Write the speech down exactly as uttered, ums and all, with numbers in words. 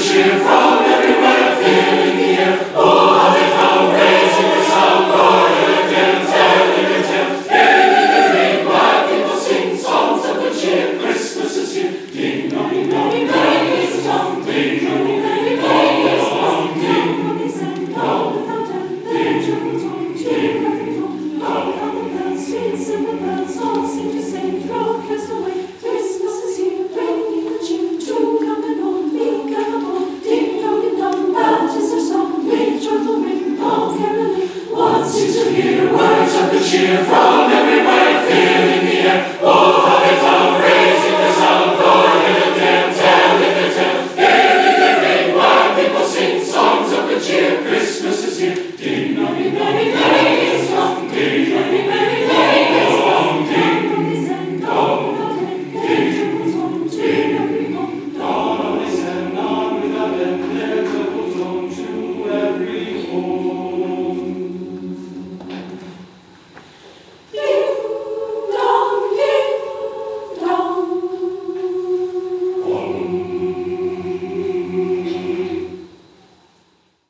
cheer from everywhere, filling the air. Oh, how they come, raising the sound, roaring again, telling a tale. Hearing in the ring, while people sing songs of good cheer. Christmas is here. Ding dong, ding dong, ding dong, it's dong, ding dong, ding dong, ding dong, it's dong, ding dong, ding dong, ding dong. Sweet simple bells all seem to say, throw cares away. Christmas is here, bringing the cheer. To come and home, meek and humble. Ding dong, ding dong, that is our song. With joyful ring, all caroling. One seems to hear words of good cheer from